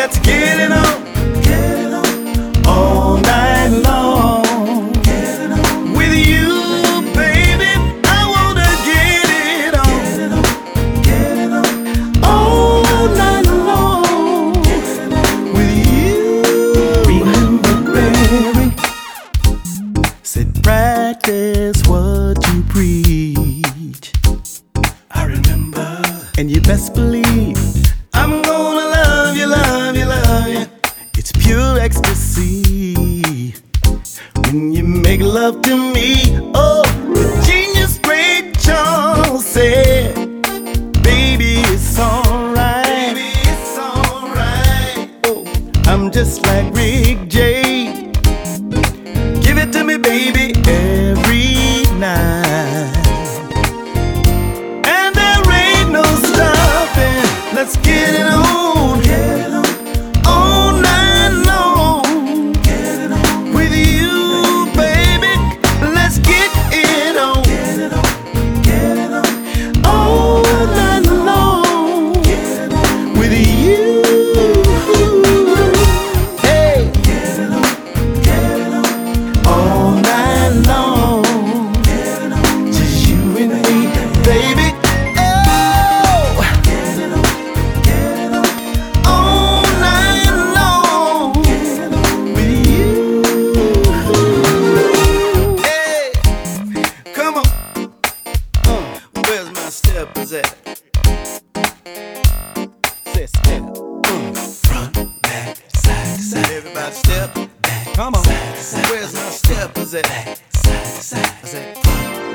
let's get it on. Get it on. All night long. Get it on. With you, baby, I wanna get it on. Get it on. Get it on. All night long. Get it on. With you. Remember, baby, said practice what you preach. I remember. And you best believe I'm gonna love you, love you, love you. It's pure ecstasy when you make love to me. Oh, the genius Ray Charles said, baby, it's alright. Baby, it's alright. Oh, I'm just like Rick J. Give it to me, baby, every night. Let's get it on. Get it on. All night long. Get it on. With you, baby, let's get it on. Get it on. Get it on. All night long. Get it on. With you. Hey. Get it on. Get it on. All night long. Get it on. Just you and me, baby. Step is at say step front, back, side to side. Everybody step back, come on, side to side. Where's my step is at? Back, side to side. I say front,